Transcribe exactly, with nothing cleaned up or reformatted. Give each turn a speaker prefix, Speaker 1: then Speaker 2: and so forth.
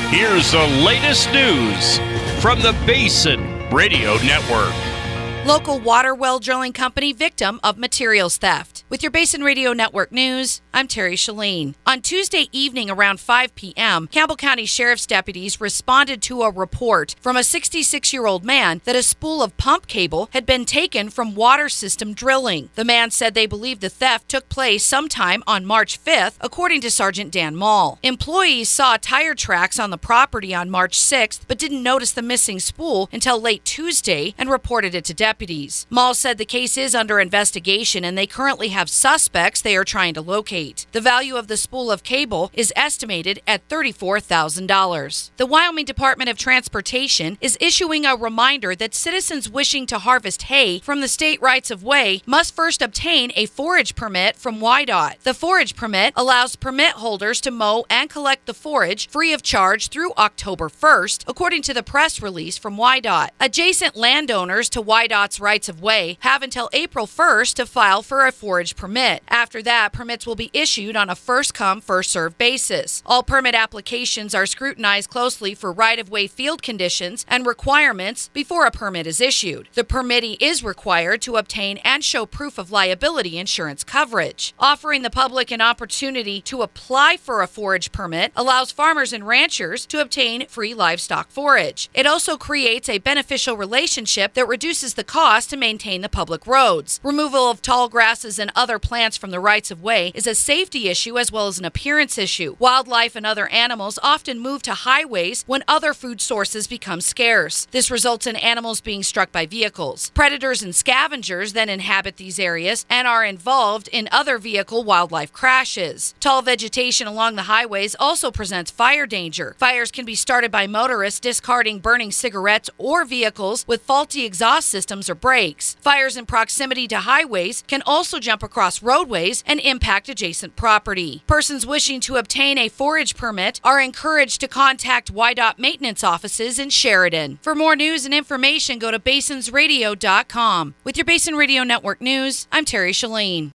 Speaker 1: Here's the latest news from the Basin Radio Network.
Speaker 2: Local water well drilling company victim of materials theft. With your Basin Radio Network news, I'm Terry Shalene. On Tuesday evening around five p.m., Campbell County Sheriff's deputies responded to a report from a sixty-six-year-old man that a spool of pump cable had been taken from water system drilling. The man said they believe the theft took place sometime on March fifth, according to Sergeant Dan Mall. Employees saw tire tracks on the property on March sixth, but didn't notice the missing spool until late Tuesday and reported it to deputies. Mall said the case is under investigation and they currently have suspects they are trying to locate. The value of the spool of cable is estimated at thirty-four thousand dollars. The Wyoming Department of Transportation is issuing a reminder that citizens wishing to harvest hay from the state rights-of-way must first obtain a forage permit from W I D O T. The forage permit allows permit holders to mow and collect the forage free of charge through October first, according to the press release from W I D O T. Adjacent landowners to W I D O T's rights-of-way have until April first to file for a forage permit. After that, permits will be issued on a first-come, first-served basis. All permit applications are scrutinized closely for right-of-way field conditions and requirements before a permit is issued. The permittee is required to obtain and show proof of liability insurance coverage. Offering the public an opportunity to apply for a forage permit allows farmers and ranchers to obtain free livestock forage. It also creates a beneficial relationship that reduces the cost to maintain the public roads. Removal of tall grasses and other plants from the rights-of-way is a safety issue as well as an appearance issue. Wildlife and other animals often move to highways when other food sources become scarce. This results in animals being struck by vehicles. Predators and scavengers then inhabit these areas and are involved in other vehicle-wildlife crashes. Tall vegetation along the highways also presents fire danger. Fires can be started by motorists discarding burning cigarettes or vehicles with faulty exhaust systems or brakes. Fires in proximity to highways can also jump across roadways and impact adjacent property. Persons wishing to obtain a forage permit are encouraged to contact W I D O T maintenance offices in Sheridan. For more news and information, go to basins radio dot com. With your Basin Radio Network news, I'm Terry Shalene.